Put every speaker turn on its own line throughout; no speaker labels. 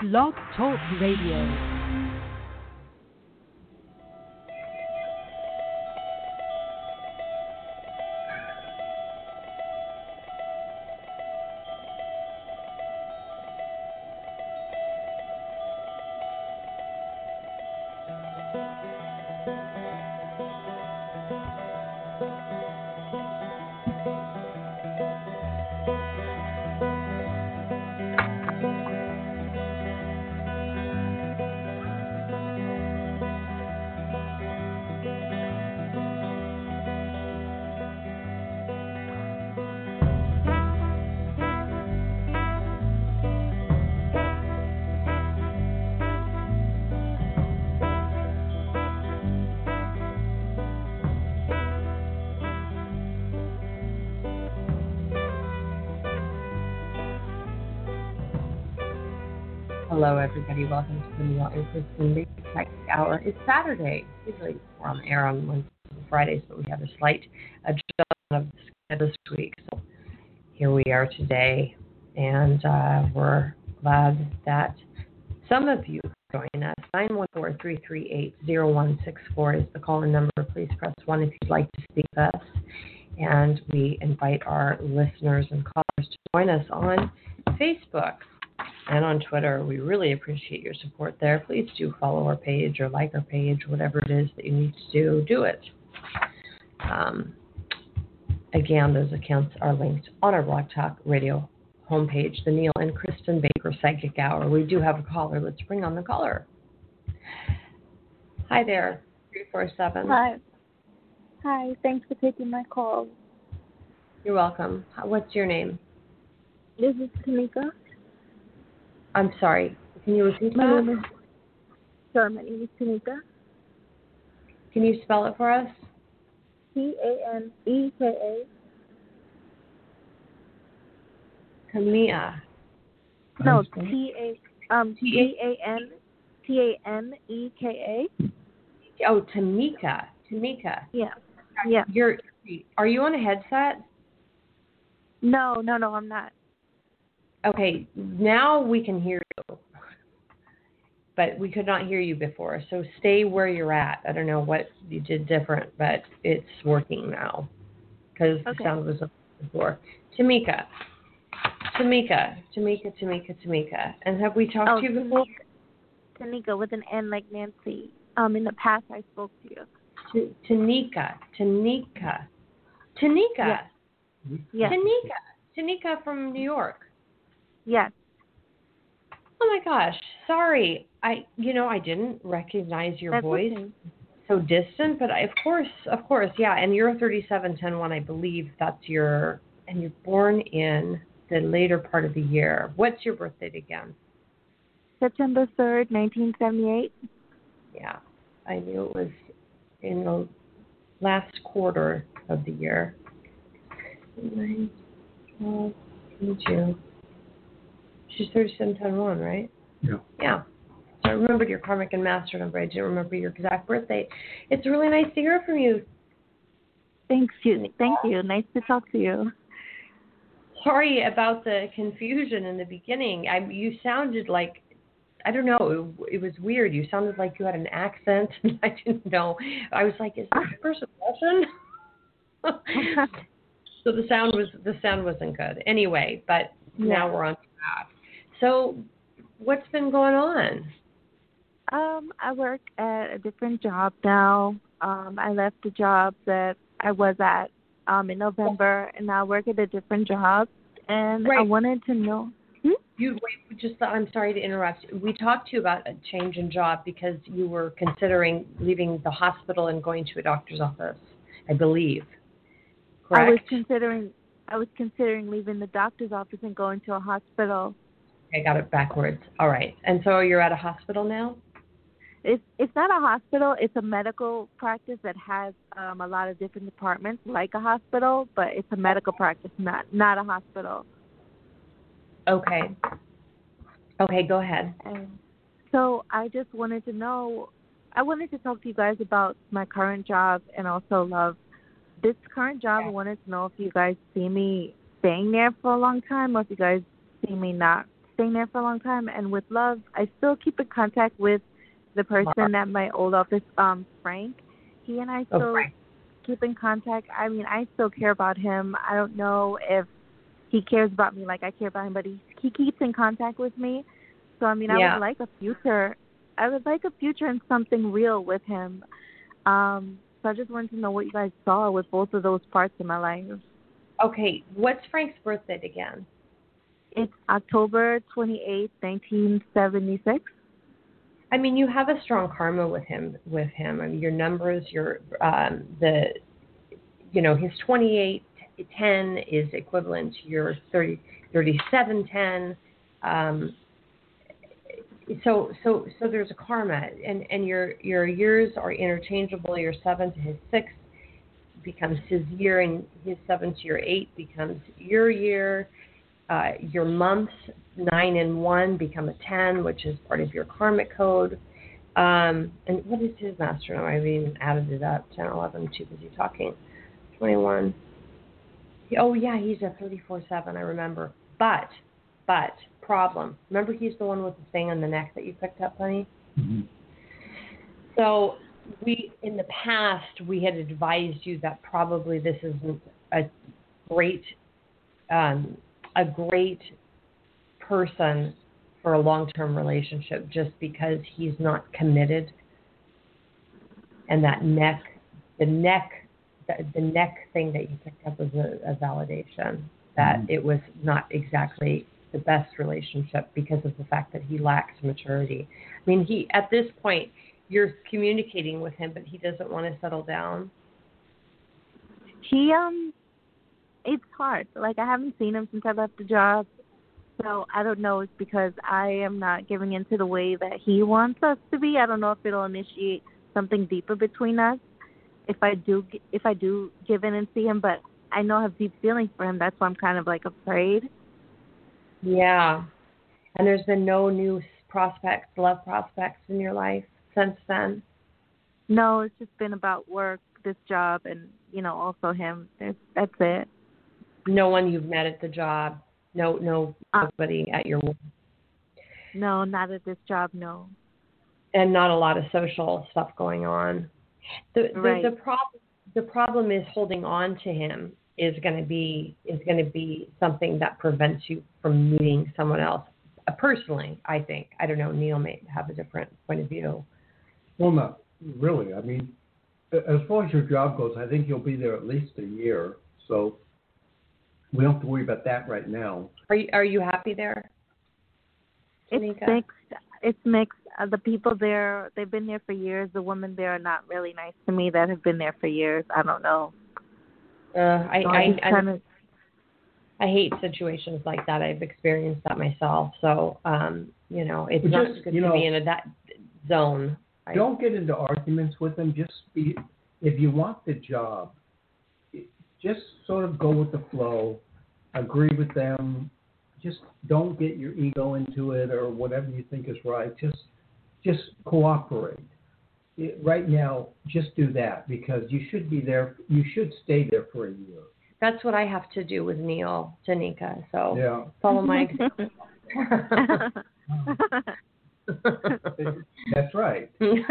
Blog Talk Radio.
Hello, everybody. Welcome to the Neil and Kristen Big Psychic Hour. It's Saturday. Usually we're on the air on Wednesdays and Fridays, but we have a slight adjustment of the schedule this week. So here we are today, and we're glad that some of you join us. 914-338-0164 is the call-in number. Please press 1 if you'd like to speak to us. And we invite our listeners and callers to join us on Facebook and on Twitter. We really appreciate your support there. Please do follow our page or like our page, whatever it is that you need to do it. Again, those accounts are linked on our Blog Talk Radio homepage, the Neil and Kristen Baker Psychic Hour. We do have a caller. Let's bring on the caller. Hi there, 347.
Hi, thanks for taking my call.
You're welcome. What's your name?
This is Tamika.
I'm sorry. Can you repeat
My
that?
name is Tamika.
Can you spell it for us?
Taneka.
Tamia.
No, Taneka.
Oh, Tamika. Tamika.
Yeah.
Are you on a headset?
No, I'm not.
Okay, now we can hear you, but we could not hear you before, so stay where you're at. I don't know what you did different, but it's working now, because the sound was up before. Tamika. And have we talked to you before?
Tanika with an N like Nancy. In the past I spoke to you.
Tanika.
Yes.
Tanika from New York.
Yes.
Oh my gosh, sorry. I didn't recognize your voice.
Okay.
So distant, but of course, yeah. And you're 3710-1, I believe that's and you're born in the later part of the year. What's your birth date again?
September 3rd, 1978.
Yeah, I knew it was in the last quarter of the year. 9, 12, 22. She's 3710-1, right?
Yeah.
Yeah. So I remembered your karmic and master number. I didn't remember your exact birthday. It's really nice to hear from you.
Thank you. Nice to talk to you.
Sorry about the confusion in the beginning. You sounded like, I don't know, it was weird. You sounded like you had an accent. I didn't know. I was like, is this person Russian? So the sound wasn't good. Anyway, but now we're on track. So what's been going on?
I work at a different job now. I left the job that I was at in November, and I work at a different job. And
right.
I wanted to know.
I'm sorry to interrupt. We talked to you about a change in job because you were considering leaving the hospital and going to a doctor's office, I believe. Correct?
I was considering leaving the doctor's office and going to a hospital.
I got it backwards. All right. And so you're at a hospital now?
It's not a hospital. It's a medical practice that has a lot of different departments, like a hospital, but it's a medical practice, not a hospital.
Okay, go ahead.
And so I just wanted to know, I wanted to talk to you guys about my current job and also love. This current job, I wanted to know if you guys see me staying there for a long time or if you guys see me not staying there for a long time. And with love, I still keep in contact with the person at my old office, Frank. He and I still keep in contact. I mean, I still care about him. I don't know if he cares about me like I care about him, but he keeps in contact with me. So, I mean, I would like a future. I would like a future and something real with him. So I just wanted to know what you guys saw with both of those parts of my life.
Okay, what's Frank's birthday again?
It's October 28th, 1976.
I mean, you have a strong karma with him. I mean, your numbers, his 2810 is equivalent to your 3710. So there's a karma, and your years are interchangeable. Your 7 to his 6 becomes his year, and his 7 to your 8 becomes your year. Your months 9 and 1 become a 10, which is part of your karmic code. And what is his master number? I haven't even added it up. 10, 11, too busy talking. 21. He's a 34/7. I remember. But problem. Remember, he's the one with the thing on the neck that you picked up, honey.
Mm-hmm.
So in the past, we had advised you that probably this isn't a great person for a long-term relationship, just because he's not committed, and the neck thing that you picked up was a validation that it was not exactly the best relationship because of the fact that he lacks maturity. I mean, at this point, you're communicating with him, but he doesn't want to settle down.
It's hard. Like, I haven't seen him since I left the job, so I don't know. It's because I am not giving into the way that he wants us to be. I don't know if it'll initiate something deeper between us if I do give in and see him, but I know I have deep feelings for him. That's why I'm kind of like afraid.
Yeah. And there's been no new love prospects in your life since then?
No, it's just been about work, this job, and, also him. That's it.
No one you've met at the job? Nobody at your work?
No, not at this job, no.
And not a lot of social stuff going on?
Right.
The problem is holding on to him is going to be something that prevents you from meeting someone else. Personally, I think. I don't know. Neil may have a different point of view.
Well, not really. I mean, as far as your job goes, I think you'll be there at least a year. So we don't have to worry about that right now.
Are you happy there?
It's mixed. It's mixed. The people there, they've been there for years. The women there are not really nice to me that have been there for years. I don't know.
I hate situations like that. I've experienced that myself. So, it's not good to be in that zone.
Don't get into arguments with them. If you want the job, just sort of go with the flow, agree with them. Just don't get your ego into it or whatever you think is right. Just cooperate. Right now, just do that because you should be there. You should stay there for a year.
That's what I have to do with Neil, Tanika. So follow my example.
That's right.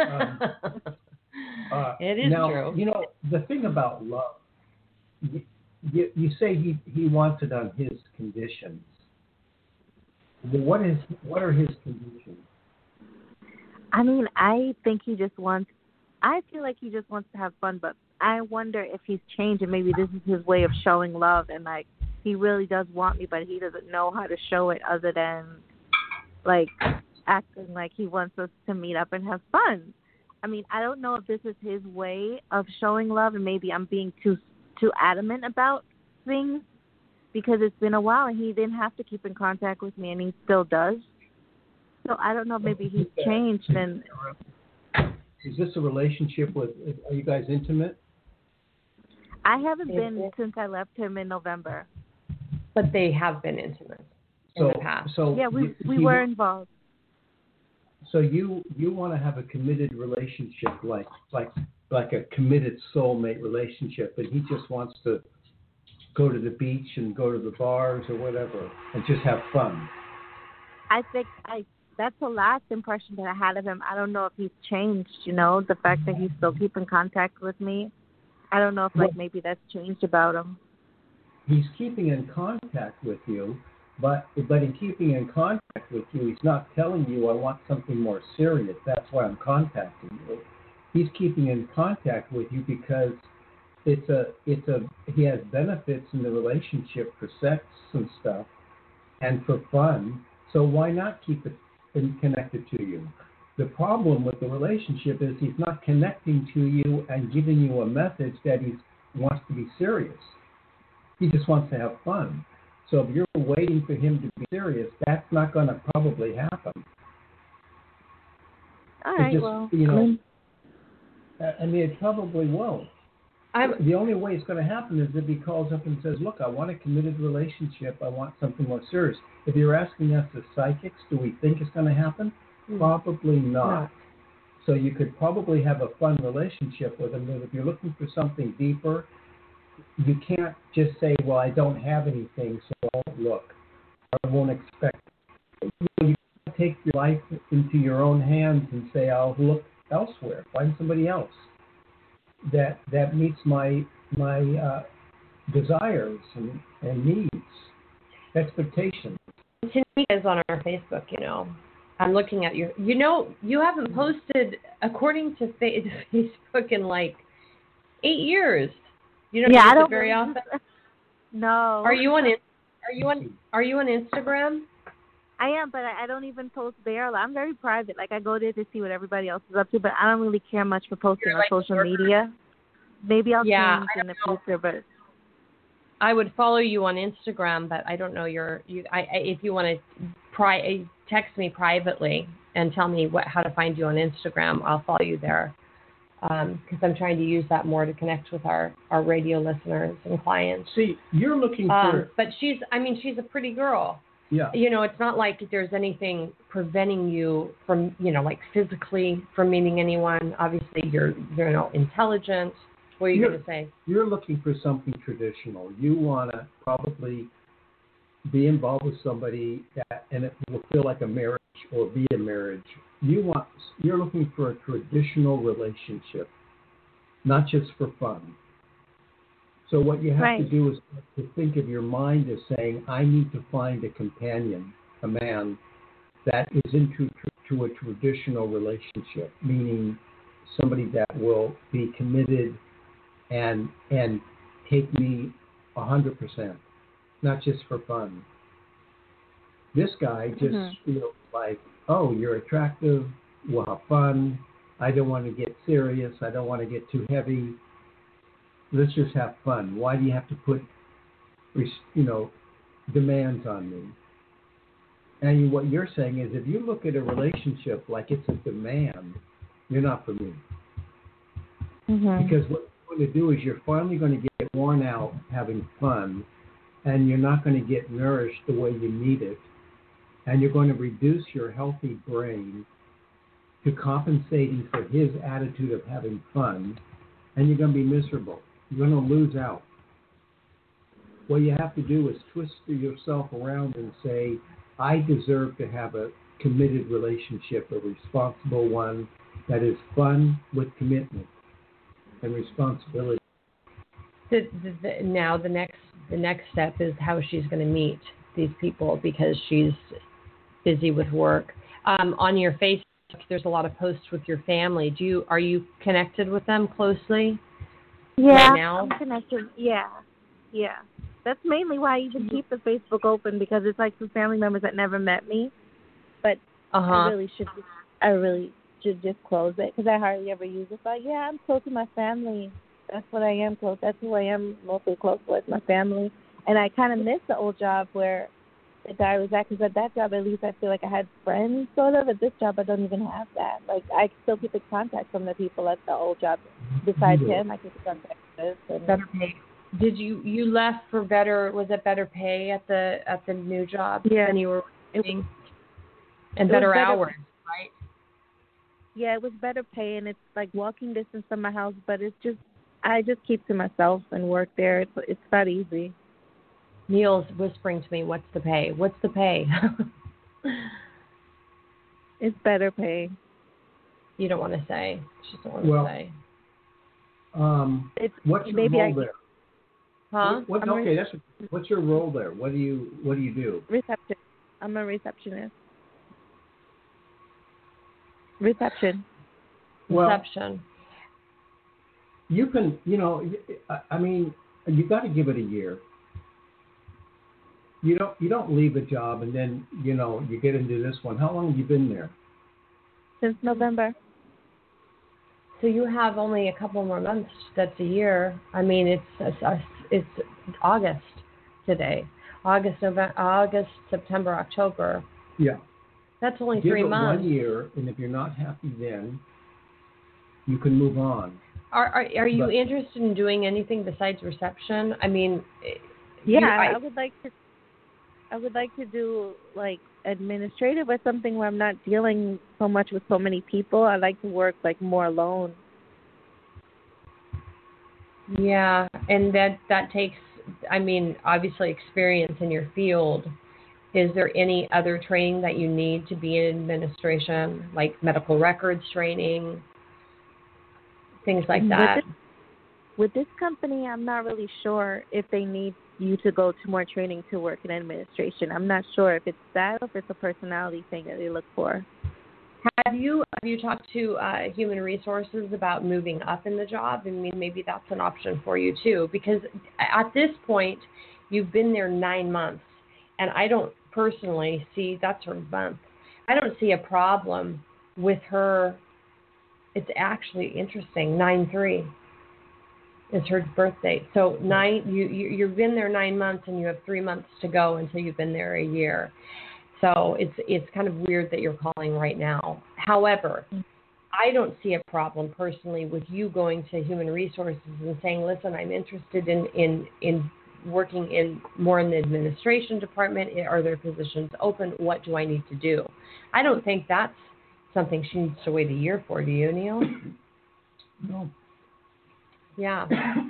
It is
true. The thing about love, you say he wants it on his conditions. What are his conditions?
I mean, I feel like he just wants to have fun, but I wonder if he's changed and maybe this is his way of showing love and, like, he really does want me, but he doesn't know how to show it other than, like, acting like he wants us to meet up and have fun. I mean, I don't know if this is his way of showing love and maybe I'm being too adamant about things because it's been a while and he didn't have to keep in contact with me and he still does. So I don't know, maybe he's changed. And
is this a relationship are you guys intimate?
I haven't been since I left him in November.
But they have been intimate in the past.
So
yeah, we were involved.
So you want to have a committed relationship, like a committed soulmate relationship, and he just wants to go to the beach and go to the bars or whatever and just have fun.
I think that's the last impression that I had of him. I don't know if he's changed, the fact that he's still keeping contact with me. I don't know if maybe that's changed about him.
He's keeping in contact with you, but in keeping in contact with you, he's not telling you, I want something more serious. That's why I'm contacting you. He's keeping in contact with you because he has benefits in the relationship for sex and stuff and for fun. So why not keep it connected to you? The problem with the relationship is he's not connecting to you and giving you a message that he wants to be serious. He just wants to have fun. So if you're waiting for him to be serious, that's not going to probably happen.
All right,
it probably won't. The only way it's going to happen is if he calls up and says, look, I want a committed relationship. I want something more serious. If you're asking us as psychics, do we think it's going to happen? Probably not. So you could probably have a fun relationship with him, but if you're looking for something deeper, you can't just say, well, I don't have anything, so I won't look. I won't expect it. You can't take your life into your own hands and say, I'll look elsewhere, find somebody else that meets my desires and needs, expectations.
Tanika is on our Facebook, I'm looking at you. You haven't posted, according to Facebook, in like 8 years. You don't use it very often?
No.
Are you on Instagram?
I am, but I don't even post there. I'm very private. Like, I go there to see what everybody else is up to, but I don't really care much for posting on social media. Maybe I'll change in the future, but
I would follow you on Instagram, but I don't know if you want to text me privately and tell me how to find you on Instagram, I'll follow you there. Because I'm trying to use that more to connect with our radio listeners and clients.
See, you're looking for...
But she's a pretty girl.
Yeah.
It's not like there's anything preventing you from, like physically from meeting anyone. Obviously, you're intelligent. What are you going to say? You're
looking for something traditional. You want to probably be involved with somebody and it will feel like a marriage or be a marriage. You're looking for a traditional relationship, not just for fun. So what you have to do is to think of your mind as saying, I need to find a companion, a man that is into to a traditional relationship, meaning somebody that will be committed and take me 100%, not just for fun. This guy just feels like, oh, you're attractive, we'll have fun, I don't want to get serious, I don't want to get too heavy. Let's just have fun. Why do you have to put, demands on me? And what you're saying is if you look at a relationship like it's a demand, you're not for me.
Mm-hmm.
Because what you're going to do is you're finally going to get worn out having fun, and you're not going to get nourished the way you need it, and you're going to reduce your healthy brain to compensating for his attitude of having fun, and you're going to be miserable. You're going to lose out. What you have to do is twist yourself around and say, I deserve to have a committed relationship, a responsible one that is fun with commitment and responsibility.
Now the next step is how she's going to meet these people because she's busy with work. On your Facebook, there's a lot of posts with your family. Are you connected with them closely?
Yeah,
right now?
I'm connected. Yeah. That's mainly why I even keep the Facebook open because it's like some family members that never met me. But I really should just close it because I hardly ever use it. But yeah, I'm close to my family. That's what I am close. That's who I am mostly close with, my family. And I kind of miss the old job where the guy was at because at that job at least I feel like I had friends sort of. At this job I don't even have that. Like I still keep in contact from the people at the old job. Besides him, I keep in contact with.
Better pay. Did you left for better? Was it better pay at the new job than you were working? And better hours, right?
Yeah, it was better pay, and it's like walking distance from my house. But I just keep to myself and work there. It's not easy.
Neil's whispering to me, "What's the pay? What's the pay?"
It's better pay.
You don't want to say. She doesn't want to
Well,
say.
It's
what's your
maybe
role there?
Huh?
What's your role there? What do you do?
Reception. I'm a receptionist. Reception.
Well,
Reception.
you can, I mean, you got to give it a year. You don't leave a job and then, you get into this one. How long have you been there?
Since November.
So you have only a couple more months. That's a year. I mean, it's August today. August, September, October.
Yeah.
That's only
Give
3
it
months.
1 year, and if you're not happy then, you can move on.
Are you interested in doing anything besides reception? I mean,
yeah, I would like to do like administrative or something where I'm not dealing so much with so many people. I like to work like more alone.
Yeah, and that takes, I mean, obviously experience in your field. Is there any other training that you need to be in administration, like medical records training, things like that?
With this company, I'm not really sure if they need you to go to more training to work in administration. I'm not sure if it's that or if it's a personality thing that they look for.
Have you talked to human resources about moving up in the job? I mean, maybe that's an option for you too, because at this point, you've been there 9 months, and I don't personally see, that's her month. I don't see a problem with her. It's actually interesting. 9/3 is her birth date. So you've been there 9 months, and you have 3 months to go until you've been there a year. So it's kind of weird that you're calling right now. However, I don't see a problem personally with you going to human resources and saying, listen, I'm interested in working more in the administration department. Are there positions open? What do I need to do? I don't think that's something she needs to wait a year for. Do you, Neil?
No.
Yeah.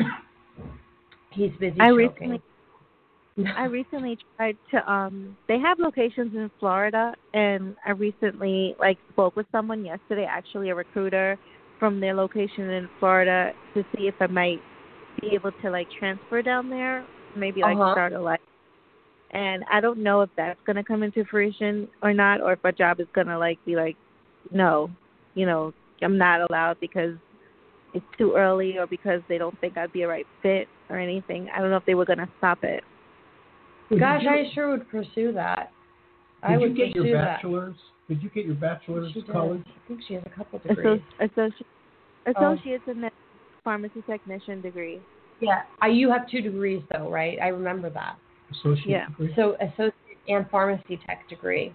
He's busy
I recently tried to they have locations in Florida, and I recently spoke with someone yesterday, actually a recruiter from their location in Florida, to see if I might be able to transfer down there, maybe start a life. And I don't know if that's going to come into fruition or not, or if our job is going to be no, I'm not allowed because it's too early, or because they don't think I'd be a right fit or anything. I don't know if they were going to stop it.
Gosh, I sure would pursue that.
Did you get your bachelor's? Did you get your bachelor's college?
I think she has a couple degrees.
Associate's in the pharmacy technician degree.
Yeah, you have 2 degrees though, right? I remember that.
Associate degree?
So associate and pharmacy tech degree.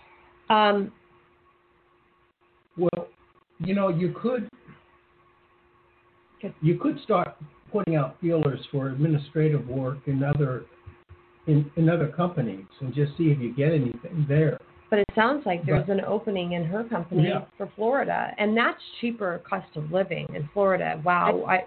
Well, you could start putting out feelers for administrative work in other companies and just see if you get anything there.
But it sounds like there's an opening in her company for Florida, and that's cheaper cost of living in Florida. Wow, I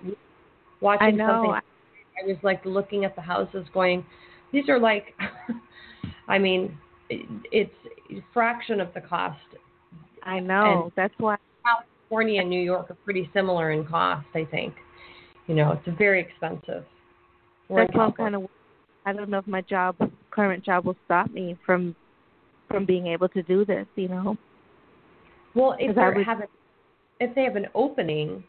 was looking at the houses, going, these are I mean, it's a fraction of the cost.
I know. And that's why
California and New York are pretty similar in cost. I think, it's very expensive.
That's why I'm kind of. I don't know if my current job will stop me from being able to do this,
Well, if they have an opening,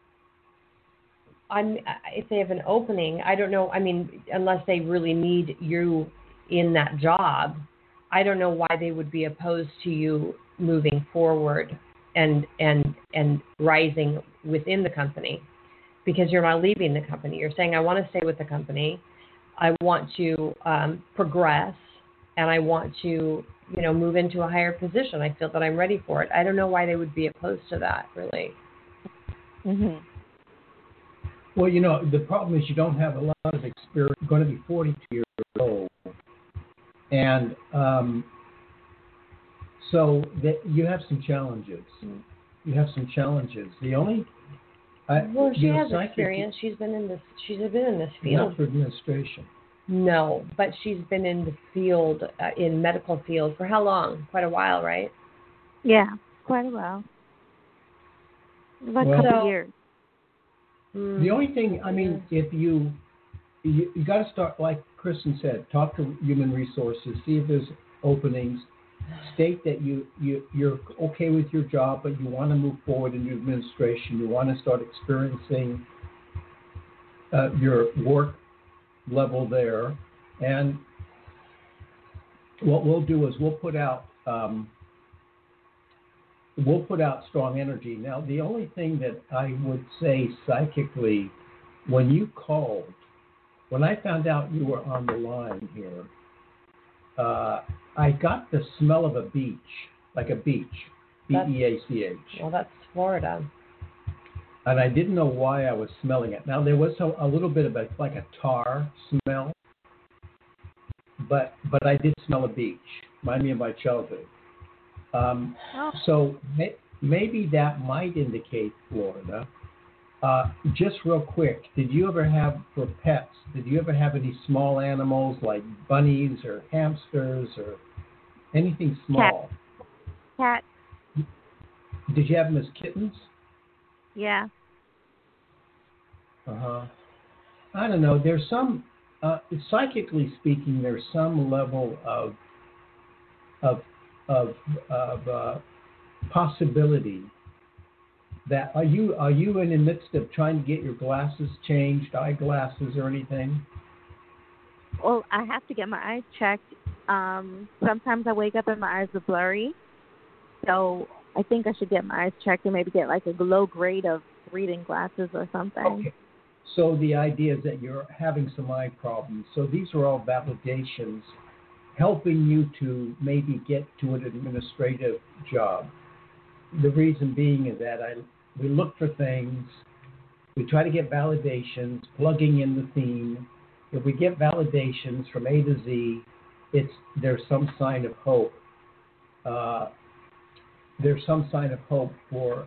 I don't know. I mean, unless they really need you in that job, I don't know why they would be opposed to you moving forward and rising within the company, because you're not leaving the company. You're saying, I want to stay with the company. I want to progress, and I want to, move into a higher position. I feel that I'm ready for it. I don't know why they would be opposed to that, really.
Mm-hmm.
Well, the problem is you don't have a lot of experience. You're going to be 42 years old, and so that you have some challenges. The only
she has experience. She's been in this field.
Not for administration.
No, but she's been in the field, in medical field, for how long? Quite a while, right?
Yeah, quite a while. Like
Well,
a couple years.
The only thing, I mean, if you got to start, like Kristen said, talk to human resources, see if there's openings, state that you're okay with your job, but you want to move forward into administration, you want to start experiencing your work level there, and what we'll do is we'll put out strong energy. Now, the only thing that I would say psychically, when you called, when I found out you were on the line here, I got the smell of a beach, like a beach, B-E-A-C-H.
Well, that's Florida.
And I didn't know why I was smelling it. Now, there was a little bit of like a tar smell, but I did smell a beach. Remind me of my childhood. So maybe that might indicate Florida. Just real quick, did you ever have, for pets, did you ever have any small animals like bunnies or hamsters or anything small?
Cat.
Did you have them as kittens?
Yeah.
I don't know. There's some, psychically speaking, there's some level of possibility that are you in the midst of trying to get your glasses changed, eyeglasses or anything?
Well, I have to get my eyes checked. Sometimes I wake up and my eyes are blurry, so I think I should get my eyes checked and maybe get like a low grade of reading glasses or something.
Okay. So the idea is that you're having some eye problems. So these are all validations helping you to maybe get to an administrative job. The reason being is that we look for things, we try to get validations, plugging in the theme. If we get validations from A to Z, there's some sign of hope. There's some sign of hope for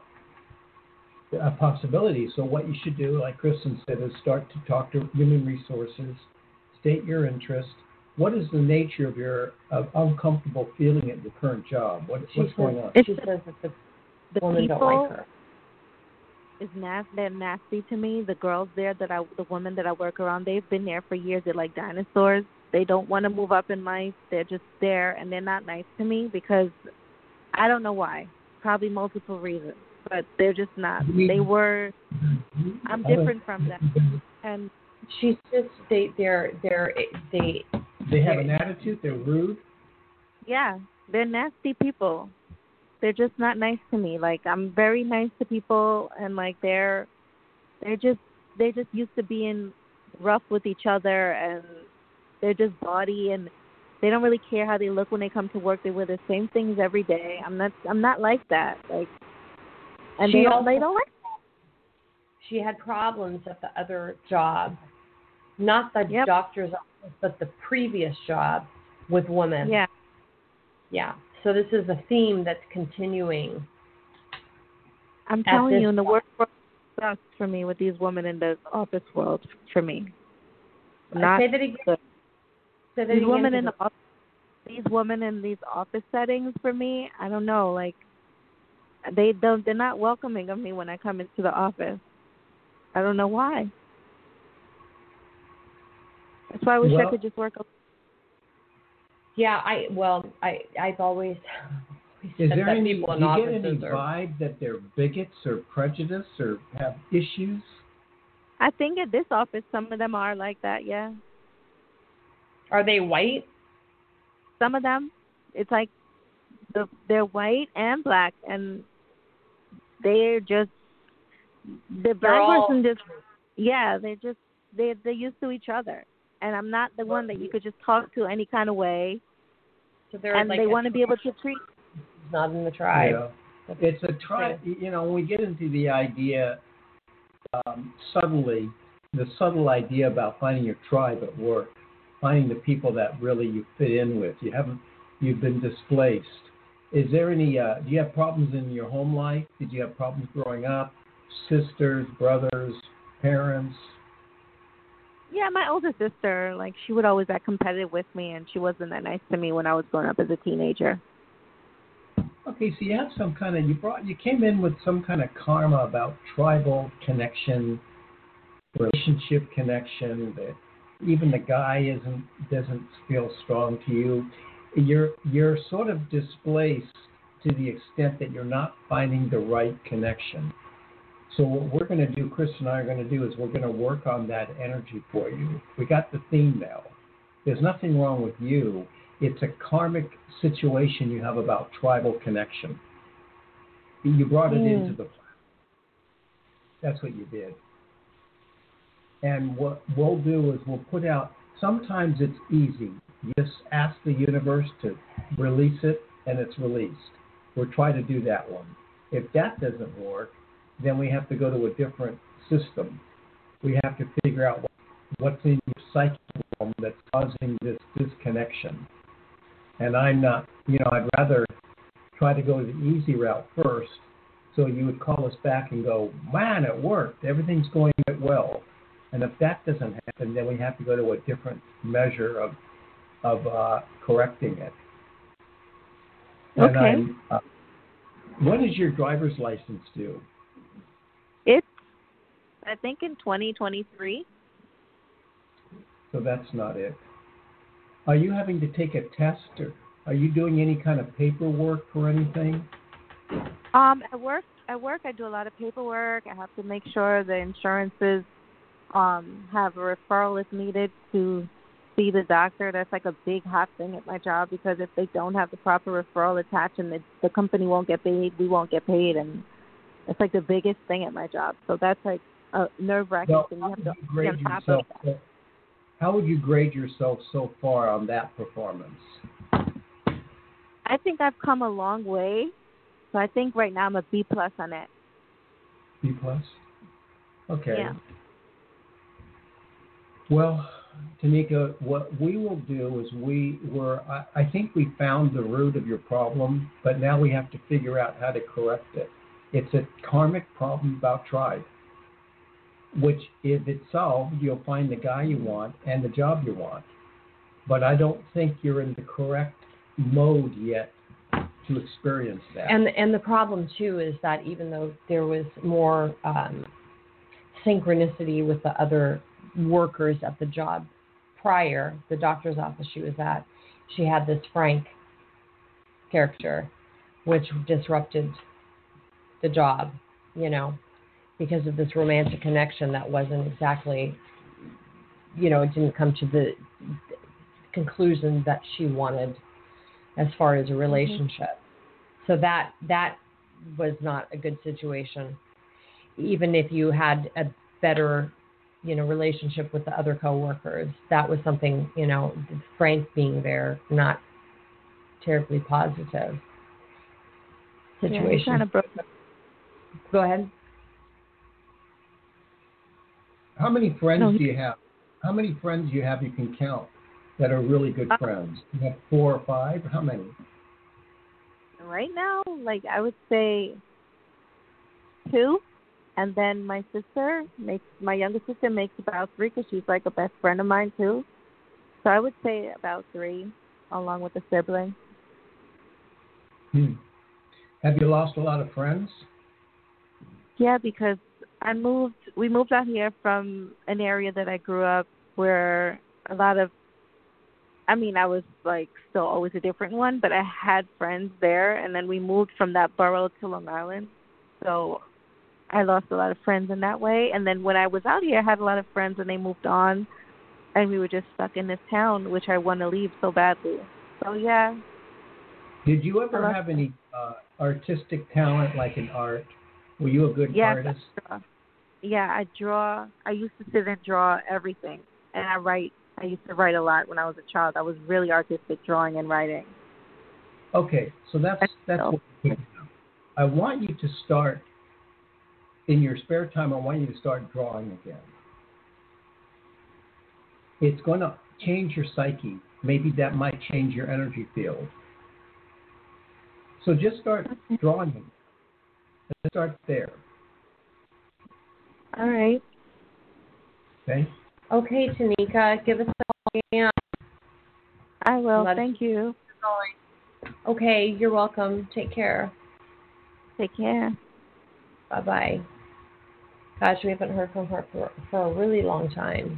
a possibility. So what you should do, like Kristen said, is start to talk to human resources, state your interest. What is the nature of your uncomfortable feeling at your current job? What's going on?
She says that the women don't like her.
They're nasty to me. The girls there, the women that I work around, they've been there for years. They're like dinosaurs. They don't want to move up in life. They're just there, and they're not nice to me because I don't know why. Probably multiple reasons, but they're just not. I'm different from them, and
she says they
have an attitude. They're rude.
Yeah, they're nasty people. They're just not nice to me. Like, I'm very nice to people, and like they're just used to being rough with each other, and they're just bawdy, and they don't really care how they look when they come to work. They wear the same things every day. I'm not like that. Like, and they don't like that.
She had problems at the other job, not the doctor's office, but the previous job with women.
Yeah.
Yeah. So this is a theme that's continuing.
I'm telling you, in the work world sucks for me with these women in the office world. For me, not
say that again.
Good.
Say that
these
again.
Women in these office settings, for me, I don't know. Like, they're not welcoming of me when I come into the office. I don't know why. That's why I wish I could just work.
Yeah, I've always
is
said
there
that
any,
people in
do you
offices
get any vibe that they're bigots or prejudiced or have issues?
I think at this office, some of them are like that, yeah.
Are they white?
Some of them. It's like they're white and black, and they're just, the black person just, yeah, they're used to each other. And I'm not the one that you could just talk to any kind of way.
So they're
and
like
they want to be able to treat.
Not in the tribe.
Yeah. It's a tribe. You know, when we get into the idea subtly, the subtle idea about finding your tribe at work, finding the people that really you fit in with. You've been displaced. Is there any? Do you have problems in your home life? Did you have problems growing up? Sisters, brothers, parents?
Yeah, my older sister, like she would always act competitive with me, and she wasn't that nice to me when I was growing up as a teenager.
Okay, so you have some kind of you came in with some kind of karma about tribal connection, relationship connection. That even the guy doesn't feel strong to you. You're sort of displaced to the extent that you're not finding the right connection. So what we're going to do, Chris and I are going to do, is we're going to work on that energy for you. We got the theme now. There's nothing wrong with you. It's a karmic situation you have about tribal connection. You brought it into the planet. That's what you did. And what we'll do is we'll put out, sometimes it's easy. You just ask the universe to release it, and it's released. We'll try to do that one. If that doesn't work, then we have to go to a different system. We have to figure out what's in your psychic realm that's causing this disconnection. And I'm not, I'd rather try to go the easy route first, so you would call us back and go, man, it worked. Everything's going well. And if that doesn't happen, then we have to go to a different measure of correcting it.
Okay.
And when is your driver's license due?
It's, I think, in 2023.
So that's not it. Are you having to take a test, or are you doing any kind of paperwork for anything?
At work, I do a lot of paperwork. I have to make sure the insurances have a referral if needed to see the doctor. That's like a big hot thing at my job, because if they don't have the proper referral attached and the company won't get paid, we won't get paid, and it's like the biggest thing at my job. So that's like a nerve-wracking thing. You have to be on top of that.
How would you grade yourself so far on that performance?
I think I've come a long way. So I think right now I'm a B+ on it.
B+? Okay.
Yeah.
Well, Tanika, what we will do is I think we found the root of your problem, but now we have to figure out how to correct it. It's a karmic problem about tribe, which if it's solved, you'll find the guy you want and the job you want. But I don't think you're in the correct mode yet to experience that.
And the problem, too, is that even though there was more synchronicity with the other workers at the job prior, the doctor's office she was at, she had this Frank character, which disrupted the job, because of this romantic connection that wasn't exactly, it didn't come to the conclusion that she wanted as far as a relationship. So that was not a good situation. Even if you had a better, relationship with the other coworkers, that was something, Frank being there, not terribly positive situation.
Yeah, kind of broke up.
Go ahead.
How many friends do you have? How many friends do you have you can count that are really good friends? You have 4 or 5? How many?
Right now, I would say 2. And then my youngest sister makes about 3, because she's like a best friend of mine too. So I would say about 3, along with a sibling.
Have you lost a lot of friends?
Yeah, because we moved out here from an area that I grew up where a lot of, I was still always a different one, but I had friends there, and then we moved from that borough to Long Island. So I lost a lot of friends in that way. And then when I was out here, I had a lot of friends, and they moved on, and we were just stuck in this town, which I want to leave so badly. So, yeah.
Did you ever have any artistic talent, like in art? Were you a good artist?
I draw. I used to sit and draw everything, and I write. I used to write a lot when I was a child. I was really artistic, drawing and writing.
Okay, so that's what we do. I want you to start, in your spare time, I want you to start drawing again. It's going to change your psyche. Maybe that might change your energy field. So just start drawing. Let's start there.
All right.
Okay?
Okay, Tanika, give us a call again.
I will.
Let-
Thank you.
Okay, you're welcome. Take care.
Take care.
Bye-bye. Gosh, we haven't heard from her for a really long time.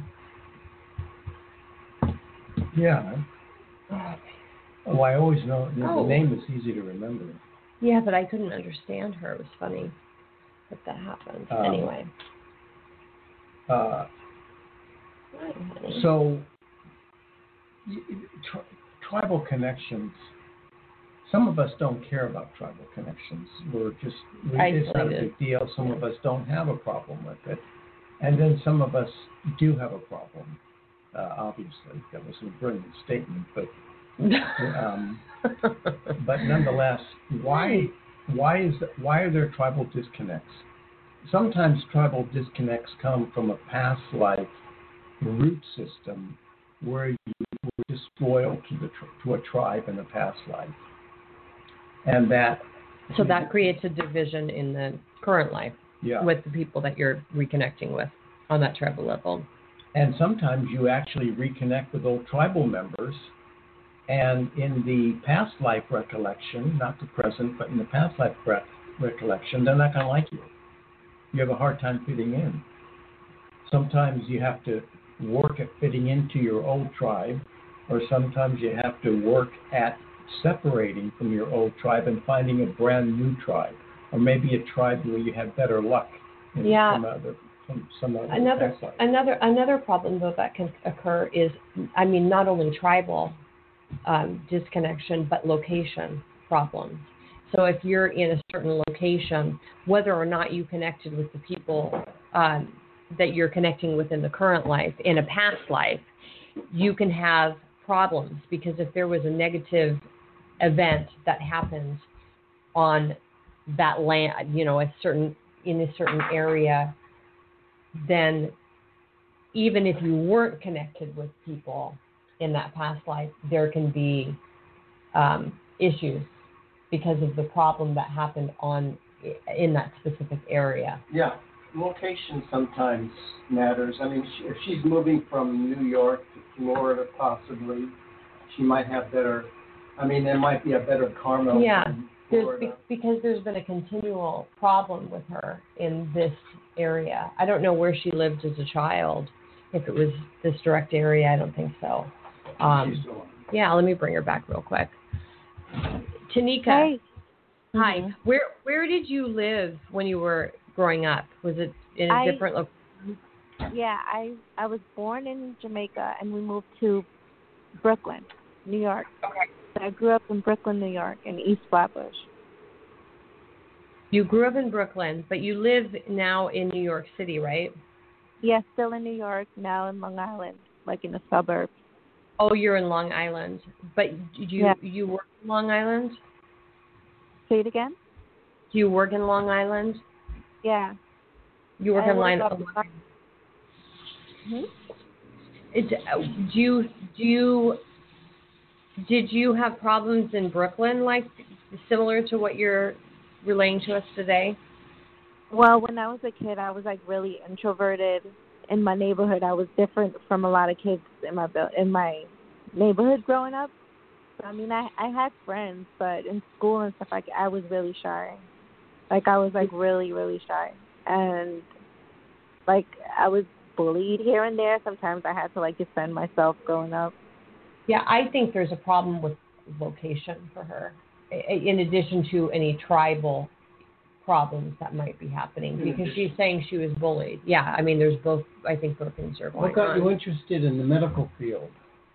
Yeah. Oh, I always know
Oh.
the name is easy to remember.
Yeah, but I couldn't understand her. It was funny that happened. Anyway. Hi, honey.
So, tribal connections. Some of us don't care about tribal connections. It's not a
Isolated.
big deal. Some of us don't have a problem with it, and then some of us do have a problem. Obviously, that was a brilliant statement, but but nonetheless, why are there tribal disconnects? Sometimes tribal disconnects come from a past life root system where you were disloyal to a tribe in a past life, and that
So that creates a division in the current life with the people that you're reconnecting with on that tribal level.
And sometimes you actually reconnect with old tribal members, and in the past life recollection, not the present, but in the past life recollection, they're not going to like you. You have a hard time fitting in. Sometimes you have to work at fitting into your old tribe, or sometimes you have to work at separating from your old tribe and finding a brand new tribe, or maybe a tribe where you have better luck in some other past life.
Another problem though that can occur is, I mean, not only tribal disconnection, but location problems. So if you're in a certain location, whether or not you connected with the people that you're connecting with in the current life, in a past life, you can have problems, because if there was a negative event that happened on that land, in a certain area, then even if you weren't connected with people in that past life, there can be issues because of the problem that happened in that specific area.
Yeah, location sometimes matters. I mean, if she's moving from New York to Florida, possibly, she might have better. I mean, there might be a better karma.
Yeah,
Florida.
Because there's been a continual problem with her in this area. I don't know where she lived as a child. If it was this direct area, I don't think so. Yeah, let me bring her back real quick. Tanika,
Hey.
hi.
Mm-hmm.
Where did you live when you were growing up? Was it in a different location?
Yeah, I was born in Jamaica and we moved to Brooklyn, New York.
Okay.
I grew up in Brooklyn, New York, in East Flatbush.
You grew up in Brooklyn, but you live now in New York City, right?
Yeah, still in New York, now in Long Island, like in the suburbs.
Oh, you're in Long Island. But you work in Long Island?
Say it again?
Do you work in Long Island?
Yeah.
You work in Long Island. Did you have problems in Brooklyn, like similar to what you're relaying to us today?
Well, when I was a kid, I was like really introverted. In my neighborhood, I was different from a lot of kids in my neighborhood growing up. So, I mean, I had friends, but in school and stuff, I was really shy. Like, I was like really, really shy, and like I was bullied here and there. Sometimes I had to like defend myself growing up.
Yeah, I think there's a problem with location for her, in addition to any tribal problems that might be happening, because she's saying she was bullied. Yeah, I mean, there's both. I think both things are going on.
What got you interested in the medical field?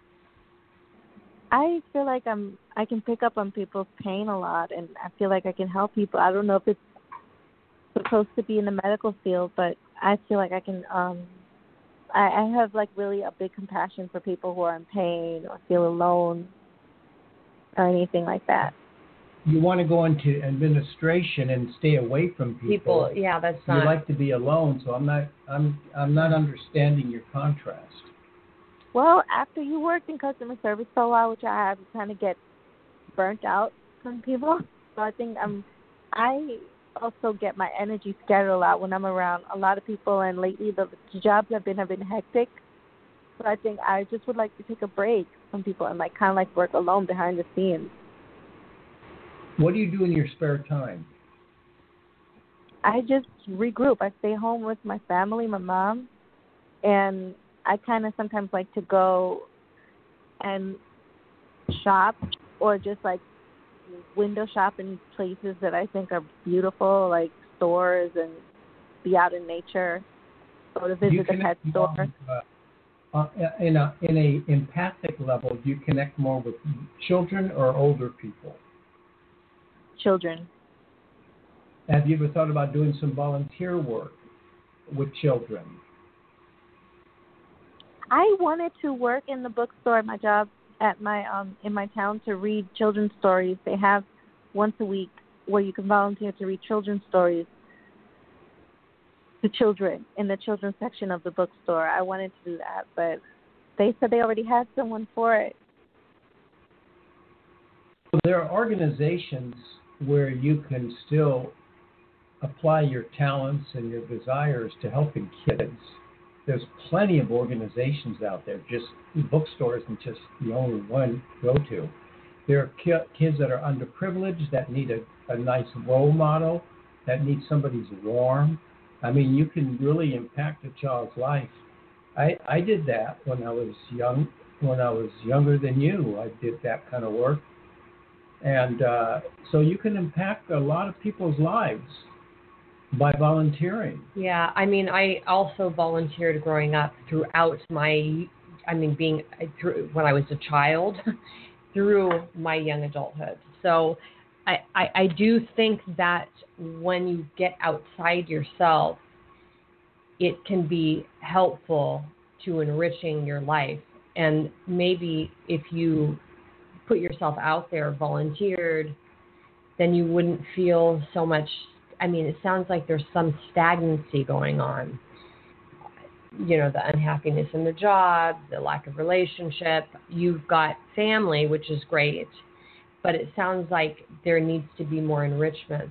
I feel like I can pick up on people's pain a lot, and I feel like I can help people. I don't know if it's supposed to be in the medical field, but I feel like I can. I have like really a big compassion for people who are in pain or feel alone or anything like that.
You want to go into administration and stay away from people.
Yeah, that's not.
You like to be alone, so I'm not understanding your contrast.
Well, after you worked in customer service for a while, which I have, you kind of get burnt out from people. So I think I also get my energy scattered a lot when I'm around a lot of people, and lately the jobs have been hectic. what I think. I just would like to take a break from people and like kind of like work alone behind the scenes.
What do you do in your spare time?
I just regroup. I stay home with my family, my mom, and I kind of sometimes like to go and shop or just like window shop in places that I think are beautiful, like stores, and be out in nature. Go to visit the pet store.
In a empathic level, do you connect more with children or older people?
Children.
Have you ever thought about doing some volunteer work with children?
I wanted to work in the bookstore at my job at my in my town to read children's stories. They have once a week where you can volunteer to read children's stories to children in the children's section of the bookstore. I wanted to do that, but they said they already had someone for it.
There are organizations where you can still apply your talents and your desires to helping kids. There's plenty of organizations out there. Just bookstore isn't just the only one to go to. There are kids that are underprivileged that need a nice role model, that need somebody who's warm. I mean, you can really impact a child's life. I did that when I was young. When I was younger than you, I did that kind of work. And so you can impact a lot of people's lives by volunteering.
Yeah, I mean, I also volunteered growing up throughout my, when I was a child, through my young adulthood. So I do think that when you get outside yourself, it can be helpful to enriching your life. And maybe if you put yourself out there, volunteered, then you wouldn't feel so much. I mean, it sounds like there's some stagnancy going on. You know, the unhappiness in the job, the lack of relationship. You've got family, which is great, but it sounds like there needs to be more enrichment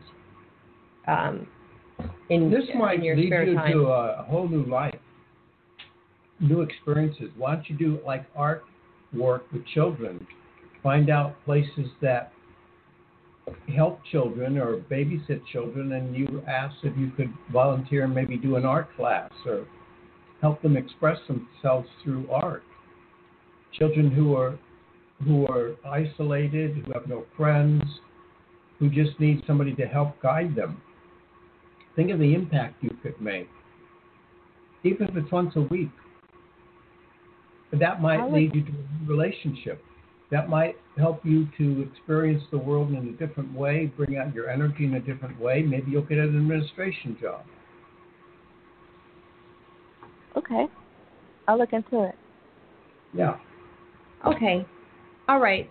in your spare time.
Lead you to a whole new life, new experiences. Why don't you do like art work with children? Find out places that help children or babysit children, and you ask if you could volunteer and maybe do an art class or help them express themselves through art. Children who are isolated, who have no friends, who just need somebody to help guide them. Think of the impact you could make, even if it's once a week. But that might lead you to a relationship. That might help you to experience the world in a different way, bring out your energy in a different way. Maybe you'll get an administration job.
Okay. I'll look into it.
Yeah.
Okay. All right.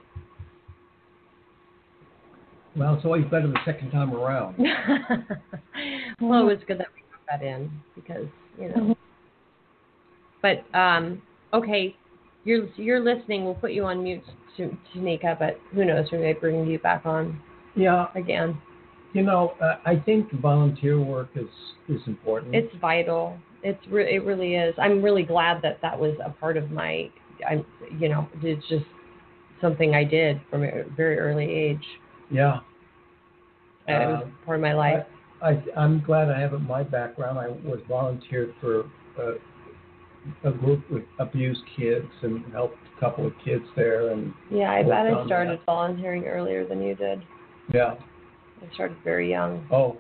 Well, it's always better the second time around.
Well, it was good that we got that in because, you know. But, okay, you're listening. We'll put you on mute, Tanika, but who knows, we may bring you back on again.
You know, I think volunteer work is important.
It's vital. It really is. I'm really glad that was a part of my, it's just something I did from a very early age.
Yeah.
It was part of my life.
I'm glad I have it in my background. I was volunteered for a group with abused kids and helped a couple of kids there. And
yeah, I bet I started volunteering earlier than you did.
Yeah.
I started very young.
Oh.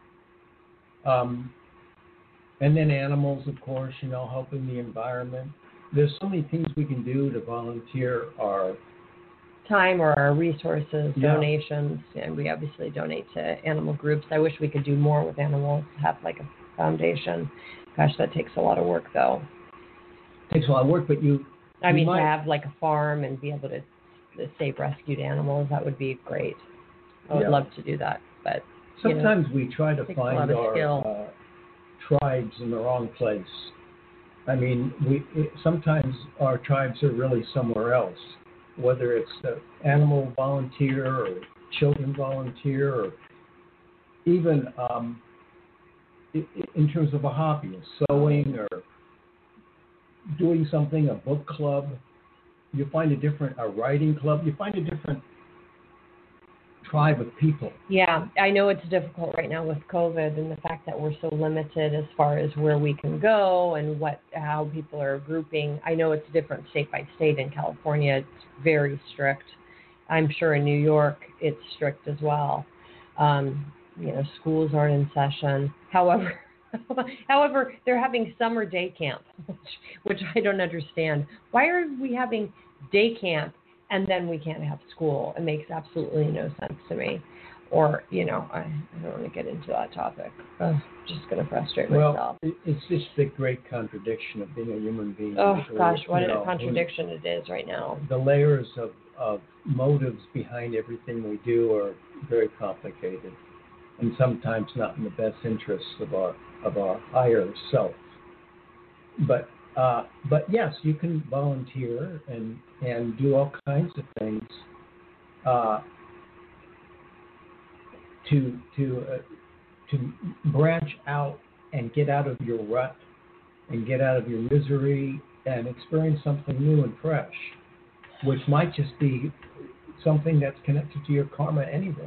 And then animals, of course, helping the environment. There's so many things we can do to volunteer our
time or our resources, donations, and we obviously donate to animal groups. I wish we could do more with animals, have like a foundation. Gosh, that takes a lot of work, though.
It takes a lot of work, but to
have like a farm and be able to save rescued animals, that would be great. I would love to do that, but
sometimes we try to find our tribes in the wrong place. I mean, sometimes our tribes are really somewhere else, whether it's animal volunteer or children volunteer or even in terms of a hobby, sewing or doing something, a book club. You find a writing club. You find a different tribe of people.
Yeah, I know it's difficult right now with COVID and the fact that we're so limited as far as where we can go and how people are grouping. I know it's different state by state. In California, it's very strict. I'm sure in New York, it's strict as well. Schools aren't in session. However, they're having summer day camp, which I don't understand. Why are we having day camp and then we can't have school? It makes absolutely no sense to me. Or, I don't want to get into that topic. Just going to frustrate myself.
Well, it's just the great contradiction of being a human being.
Oh, gosh, what a contradiction it is right now.
The layers of motives behind everything we do are very complicated and sometimes not in the best interests of our higher self. But yes, you can volunteer and do all kinds of things to branch out and get out of your rut and get out of your misery and experience something new and fresh, which might just be something that's connected to your karma anyways.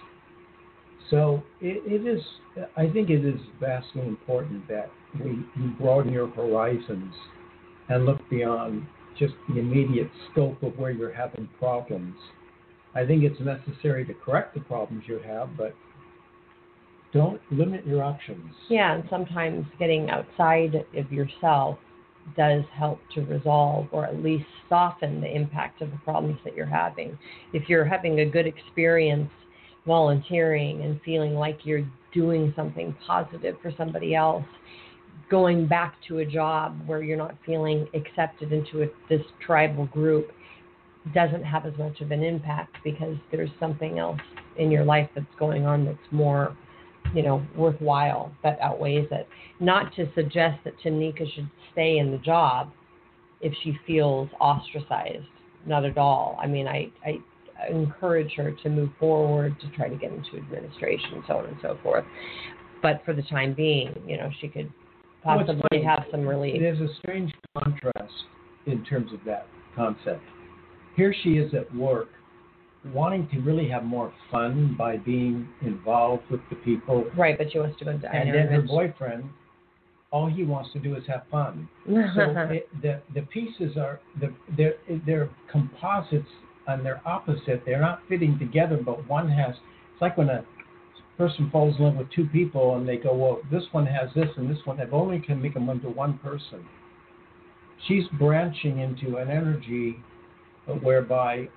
So it is. I think it is vastly important that you broaden your horizons and look beyond just the immediate scope of where you're having problems. I think it's necessary to correct the problems you have, but don't limit your options.
Yeah, and sometimes getting outside of yourself does help to resolve or at least soften the impact of the problems that you're having. If you're having a good experience volunteering and feeling like you're doing something positive for somebody else, going back to a job where you're not feeling accepted into this tribal group doesn't have as much of an impact because there's something else in your life that's going on that's more, worthwhile, that outweighs it. Not to suggest that Tanika should stay in the job if she feels ostracized. Not at all. I mean, I encourage her to move forward, to try to get into administration, so on and so forth. But for the time being, she could possibly have some relief.
There's a strange contrast in terms of that concept. Here she is at work, wanting to really have more fun by being involved with the people.
Right, but she wants to go into
and then her boyfriend, all he wants to do is have fun. So the pieces are, they're composites and they're opposite. They're not fitting together, but one has, it's like when a person falls in love with two people and they go, well, this one has this and this one, if only can make them into one person. She's branching into an energy whereby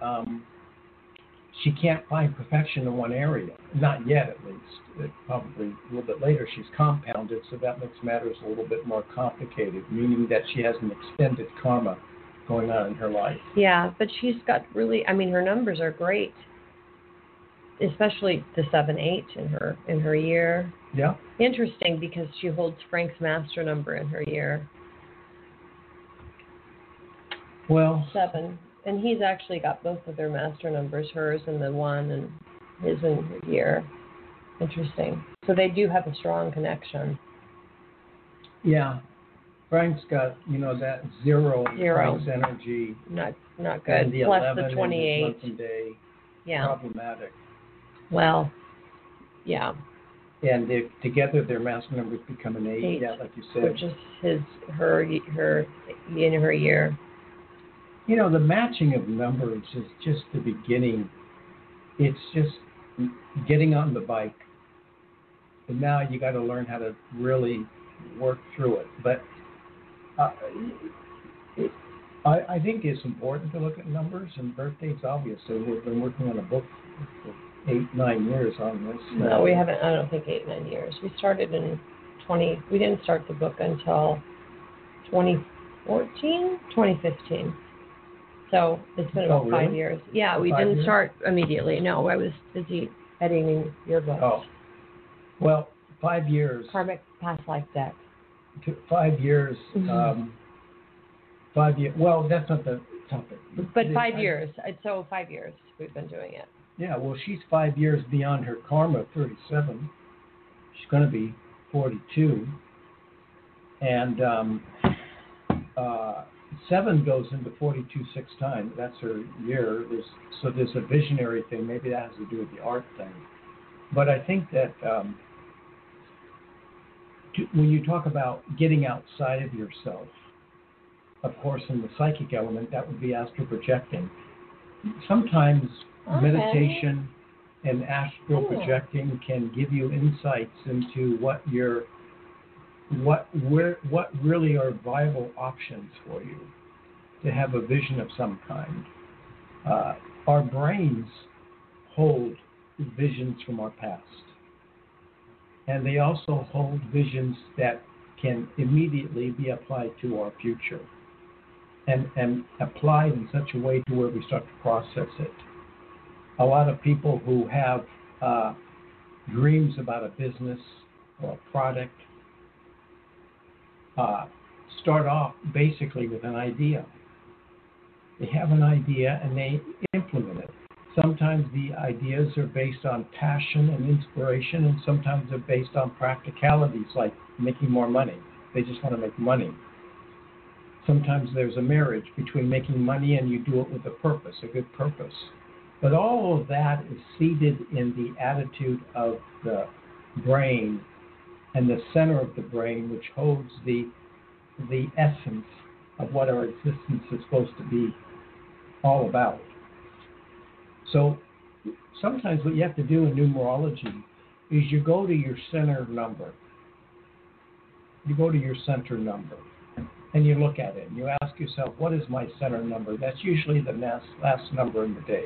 she can't find perfection in one area. Not yet, at least. Probably a little bit later, she's compounded, so that makes matters a little bit more complicated, meaning that she has an extended karma going on in her life.
Yeah, but she's got really, her numbers are great, especially the 7-8 in her year.
Yeah.
Interesting, because she holds Frank's master number in her year.
Well,
7. And he's actually got both of their master numbers, hers and the one, and his in her year. Interesting. So they do have a strong connection.
Yeah. Frank's got, that zero. Frank's energy.
Not good.
And the
plus
11
the 28.
month and day.
Yeah.
Problematic.
Well, yeah.
And together their master numbers become an 8. Yeah, like you said.
Which is her in her year.
The matching of numbers is just the beginning. It's just getting on the bike. And now you got to learn how to really work through it. But I think it's important to look at numbers and birthdays, obviously. We've been working on a book for 8-9 years on this.
No, we haven't. I don't think 8-9 years. We started in we didn't start the book until 2015. So it's been about 5 years. Yeah, we didn't start immediately. No, I was busy editing your books.
Oh. Well, 5 years.
Karmic past life deck.
5 years.
Mm-hmm.
5 years. Well, that's not the topic.
But 5 years. So 5 years we've been doing it.
Yeah, well, she's 5 years beyond her karma, 37. She's going to be 42. And 7 goes into 42 times. That's her year. There's a visionary thing. Maybe that has to do with the art thing. But I think that when you talk about getting outside of yourself, of course, in the psychic element, that would be astral projecting. Sometimes meditation and astral projecting can give you insights into what really are viable options for you to have a vision of some kind. Our brains hold visions from our past, and they also hold visions that can immediately be applied to our future and applied in such a way to where we start to process it. A lot of people who have dreams about a business or a product start off basically with an idea. They have an idea and they implement it. Sometimes the ideas are based on passion and inspiration, and sometimes they're based on practicalities like making more money. They just want to make money. Sometimes there's a marriage between making money and you do it with a purpose, a good purpose. But all of that is seated in the attitude of the brain and the center of the brain, which holds the essence of what our existence is supposed to be all about. So sometimes what you have to do in numerology is you go to your center number. You go to your center number and you look at it and you ask yourself, what is my center number? That's usually the last number in the day.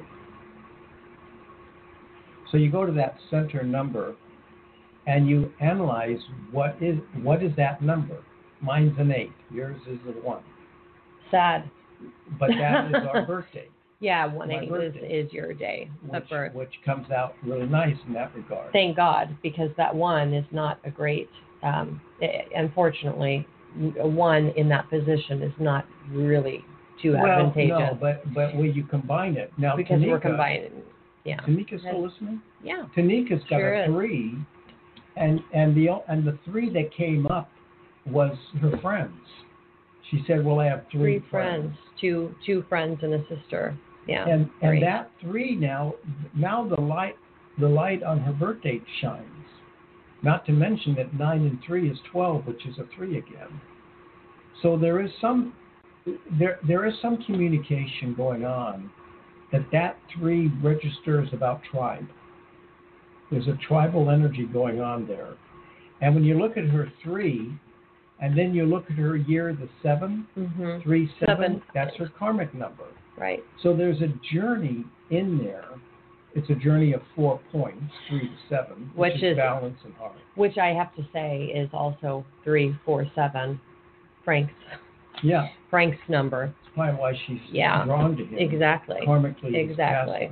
So you go to that center number and you analyze what is that number. Mine's an 8. Yours is a 1.
Sad.
But that is our birthday.
Yeah, 1/8 is your day of birth.
Which comes out really nice in that regard.
Thank God, because that 1 is not a great, unfortunately, a 1 in that position is not really too advantageous.
No, but when you combine it. Now,
because
Tanika,
we're combining. Yeah.
Tanika's still listening?
Yeah.
Tanika's got
sure
a 3, and the 3 that came up was her friends. She said, well, I have 3
friends. Two friends and a sister. Yeah.
And that 3 now the light on her birthday shines. Not to mention that 9 and 3 is 12, which is a 3 again. So there is some communication going on that 3 registers about tribe. There's a tribal energy going on there. And when you look at her 3, and then you look at her year, the 7, 3, 7, that's her karmic number.
Right.
So there's a journey in there. It's a journey of 4 points, 3 to 7, which is balance and heart.
Which I have to say is also 3, 4, 7, Frank's number.
That's probably why she's drawn to him.
Exactly.
Karmically.
Exactly.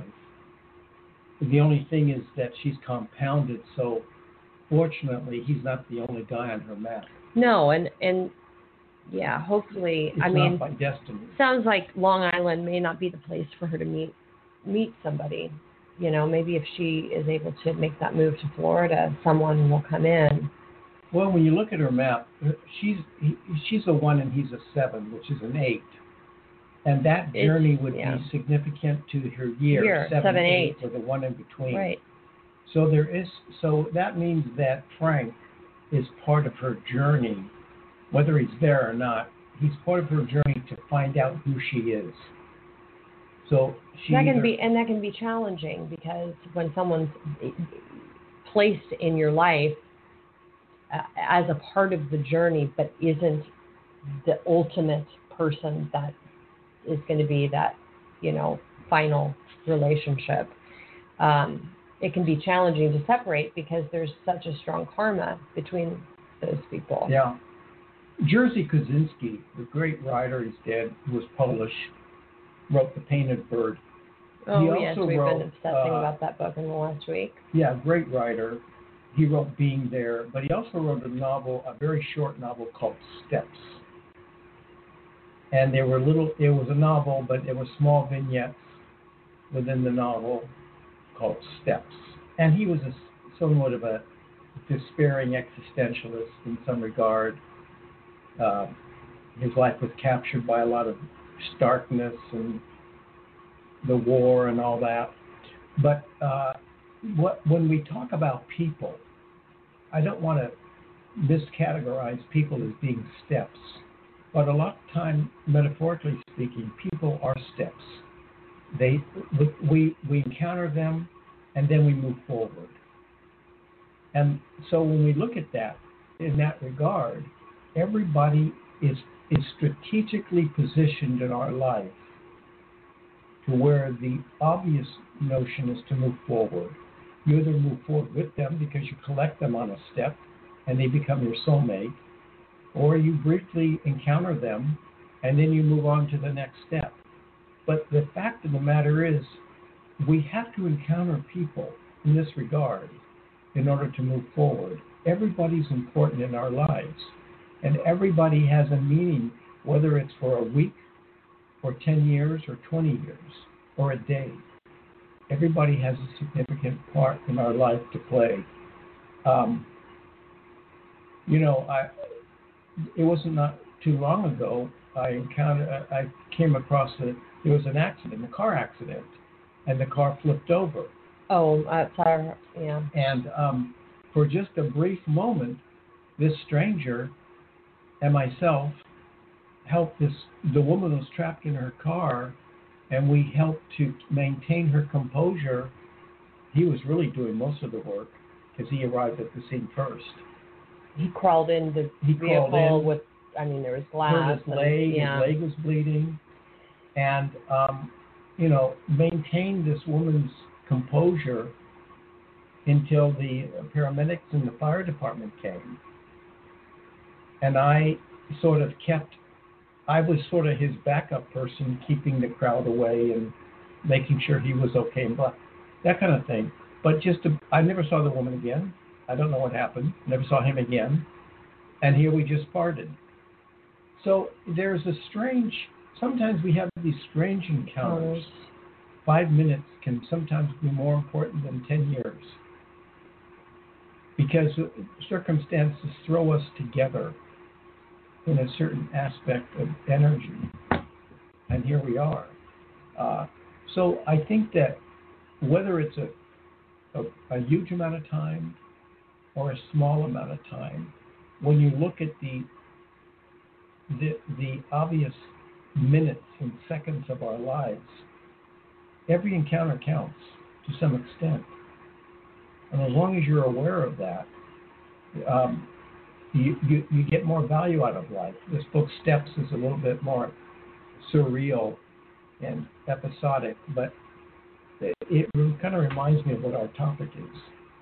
The only thing is that she's compounded, so fortunately he's not the only guy on her map.
No, and yeah, hopefully,
it's not by destiny.
Sounds like Long Island may not be the place for her to meet somebody. You know, maybe if she is able to make that move to Florida, someone will come in.
Well, when you look at her map, she's a 1 and he's a 7, which is an 8. And that journey would be significant to her year 7, 8, with a 1 in between.
Right.
So that means that Frank is part of her journey, whether he's there or not. He's part of her journey to find out who she is. So that
can be challenging, because when someone's placed in your life as a part of the journey, but isn't the ultimate person that is going to be that, final relationship, it can be challenging to separate because there's such a strong karma between those people.
Yeah. Jerzy Kosinski, the great writer, he's dead, who was Polish, wrote The Painted Bird.
Oh, yes, we've been obsessing about that book in the last week.
Yeah, great writer. He wrote Being There, but he also wrote a very short novel called Steps. And it was a novel, but there were small vignettes within the novel called Steps. And he was somewhat of a despairing existentialist in some regard. his life was captured by a lot of starkness and the war and all that. But when we talk about people, I don't want to miscategorize people as being steps. But a lot of time, metaphorically speaking, people are steps. We encounter them, and then we move forward. And so when we look at that, in that regard, everybody is strategically positioned in our life to where the obvious notion is to move forward. You either move forward with them because you collect them on a step and they become your soulmate, or you briefly encounter them and then you move on to the next step. But the fact of the matter is, we have to encounter people in this regard in order to move forward. Everybody's important in our lives, and everybody has a meaning, whether it's for a week or 10 years or 20 years or a day. Everybody has a significant part in our life to play. It wasn't not too long ago I came across there was an accident, a car accident, and the car flipped over.
Oh, sorry, yeah.
And for just a brief moment, this stranger and myself helped the woman was trapped in her car, and we helped to maintain her composure. He was really doing most of the work because he arrived at the scene first.
He crawled in the vehicle with, there was glass.
His leg was bleeding, and maintained this woman's composure until the paramedics and the fire department came. And I was sort of his backup person, keeping the crowd away and making sure he was okay and that kind of thing. But I never saw the woman again. I don't know what happened. Never saw him again. And here we just parted. So there's sometimes we have these strange encounters. 5 minutes can sometimes be more important than 10 years. Because circumstances throw us together in a certain aspect of energy. And here we are. So I think that whether it's a huge amount of time or a small amount of time, when you look at the obvious minutes and seconds of our lives, every encounter counts to some extent. And as long as you're aware of that, you get more value out of life. This book, Steps, is a little bit more surreal and episodic, but it kind of reminds me of what our topic is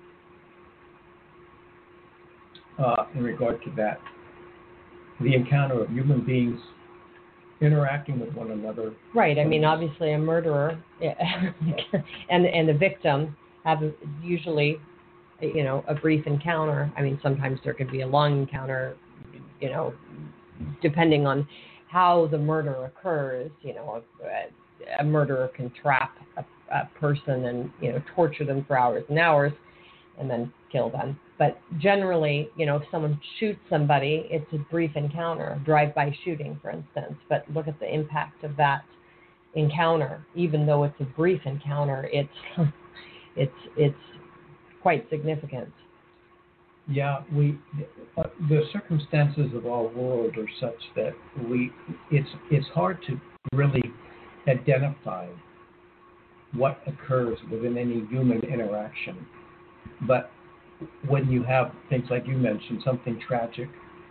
in regard to that. The encounter of human beings interacting with one another.
Right. Obviously a murderer and the victim have usually, a brief encounter. Sometimes there could be a long encounter, depending on how the murder occurs. A murderer can trap a person and, torture them for hours and hours and then kill them. But generally, if someone shoots somebody, it's a brief encounter, drive-by shooting, for instance. But look at the impact of that encounter. Even though it's a brief encounter, it's quite significant.
Yeah, the circumstances of our world are such that it's hard to really identify what occurs within any human interaction. But when you have things like you mentioned, something tragic,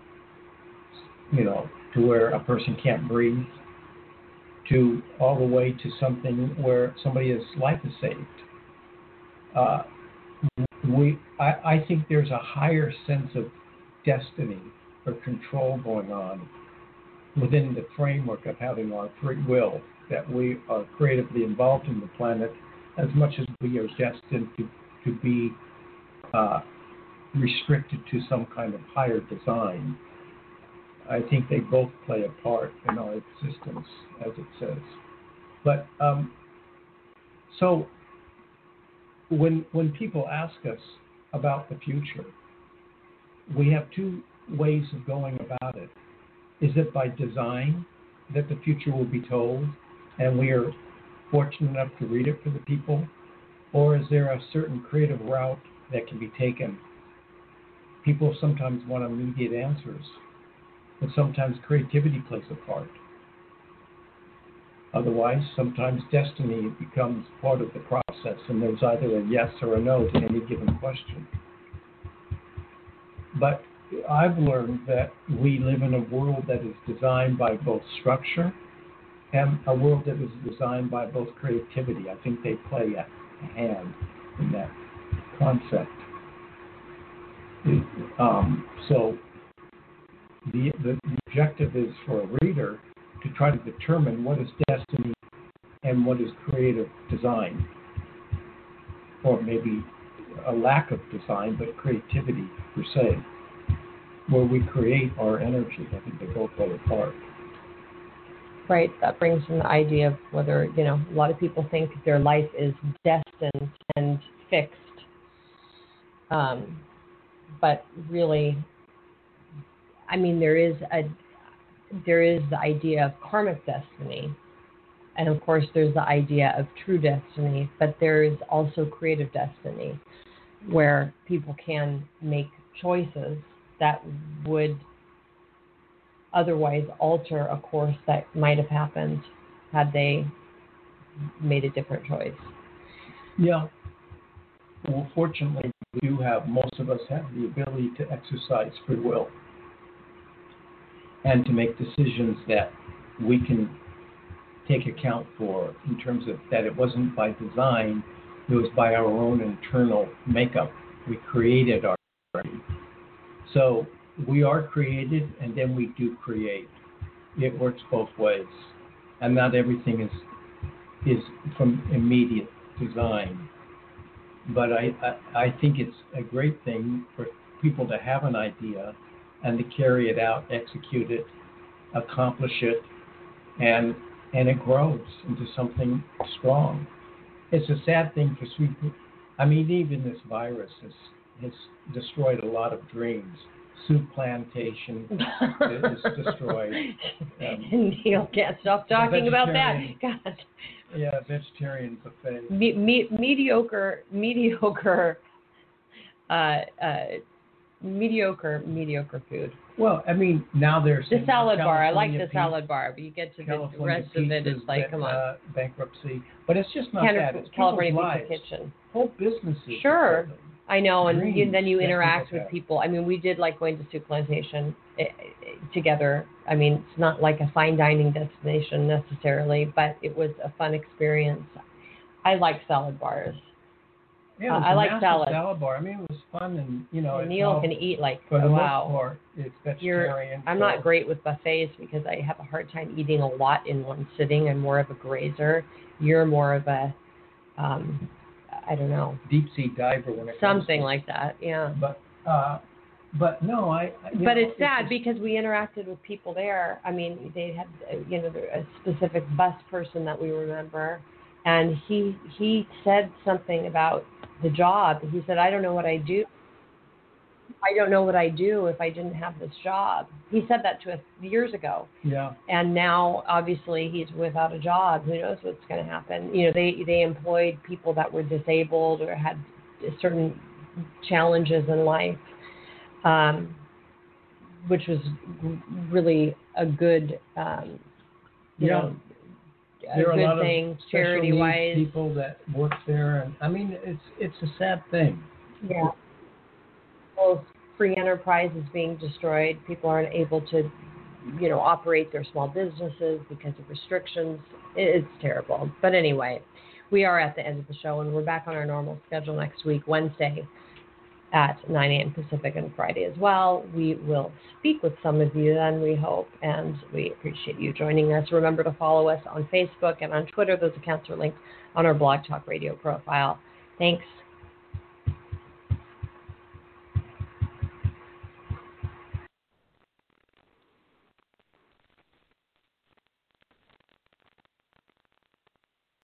to where a person can't breathe, to all the way to something where somebody's life is saved, I think there's a higher sense of destiny or control going on within the framework of having our free will, that we are creatively involved in the planet as much as we are destined to be restricted to some kind of higher design. I think they both play a part in our existence, as it says. But so when people ask us about the future, we have two ways of going about it. Is it by design that the future will be told, and we are fortunate enough to read it for the people? Or is there a certain creative route that can be taken? People sometimes want immediate answers, but sometimes creativity plays a part. Otherwise, sometimes destiny becomes part of the process, and there's either a yes or a no to any given question. But I've learned that we live in a world that is designed by both structure and a world that is designed by both creativity. I think they play a hand in that concept. So the objective is for a reader to try to determine what is destiny and what is creative design, or maybe a lack of design, but creativity per se, where we create our energy. I think they both play a part.
Right. That brings in the idea of whether, a lot of people think their life is destined and fixed. But really, I mean, there is the idea of karmic destiny. And of course, there's the idea of true destiny, but there is also creative destiny, where people can make choices that would otherwise alter a course that might have happened had they made a different choice.
Yeah. Well, fortunately, most of us have the ability to exercise free will and to make decisions that we can take account for, in terms of that it wasn't by design, it was by our own internal makeup. We created our reality. So we are created, and then we do create. It works both ways, and not everything is from immediate design. But I think it's a great thing for people to have an idea and to carry it out, execute it, accomplish it, and it grows into something strong. It's a sad thing for sweet people. I mean, even this virus has destroyed a lot of dreams. Soup plantation is destroyed.
Neil can't stop talking about that. God.
Yeah, vegetarian buffet.
Mediocre food.
Well, I mean, now there's
the salad bar. I like the salad bar, but you get to the rest of it, it's like, come on.
Bankruptcy, but it's just not that. It's
California
lives.
Pizza Kitchen.
Whole businesses.
Sure. I know, and then you interact with
have.
people. I mean, we did like going to Soup Plantation together. I mean, it's not like a fine dining destination necessarily, but it was a fun experience. I like salad bars.
Yeah,
I like salad.
Salad bar. I mean, it was fun, and
And Neil can eat like,
for the
wow.
most part, it's vegetarian.
I'm not great with buffets because I have a hard time eating a lot in one sitting. I'm more of a grazer. You're more of a I don't know.
Deep sea diver when it
something
comes to,
like that, yeah.
But no,
But it's sad because we interacted with people there. I mean, they had a specific bus person that we remember, and he said something about the job. He said, I don't know what I do. I don't know what I do if I didn't have this job. He said that to us years ago.
Yeah.
And now, obviously, he's without a job. Who knows what's going to happen? They employed people that were disabled or had certain challenges in life, which was really a good,
there are a lot
thing,
of
charity-wise.
People that work there, and I mean, it's a sad thing.
Yeah. Well, free enterprise is being destroyed. People aren't able to, operate their small businesses because of restrictions. It's terrible. But anyway, we are at the end of the show, and we're back on our normal schedule next week, Wednesday at 9 a.m. Pacific, and Friday as well. We will speak with some of you then, we hope, and we appreciate you joining us. Remember to follow us on Facebook and on Twitter. Those accounts are linked on our Blog Talk Radio profile. Thanks.